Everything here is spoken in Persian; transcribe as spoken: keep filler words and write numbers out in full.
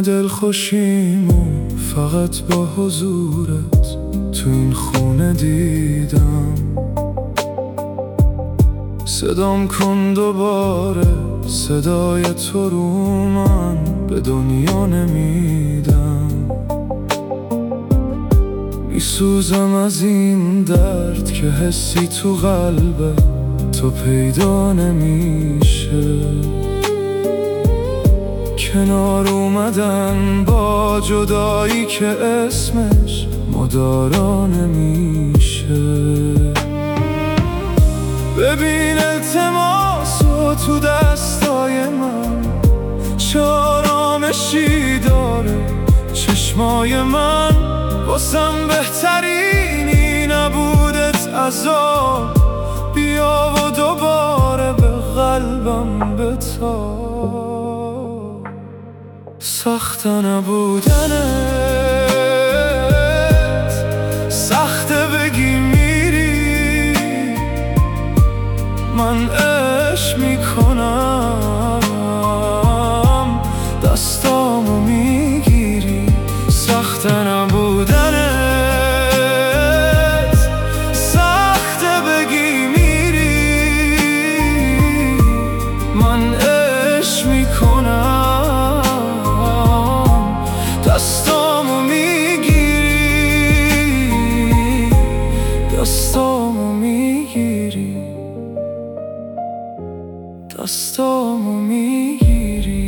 دل خوشیمو فقط با حضورت تو این خونه دیدم. صدام کن دوباره، صدای تو رو من به دنیا نمیدم. میسوزم از این درد که حسی تو قلبه تو پیدا نمیشه. کنار اومدن با جدایی که اسمش مدارا نمیشه. ببین التماسو تو دستای من، چه آرامشی داره چشمای من. واسم بهترینی نبودت عذاب، بیا و دوباره به قلبم بتاب. سخت نبودنت، سخته بگی میری، من عشق میکنم دستامو میگیری. سخت نبودنت، سخته بگی میری، من عشق میکنم دستامو میگیری، دستامو میگیری، دستامو میگیری.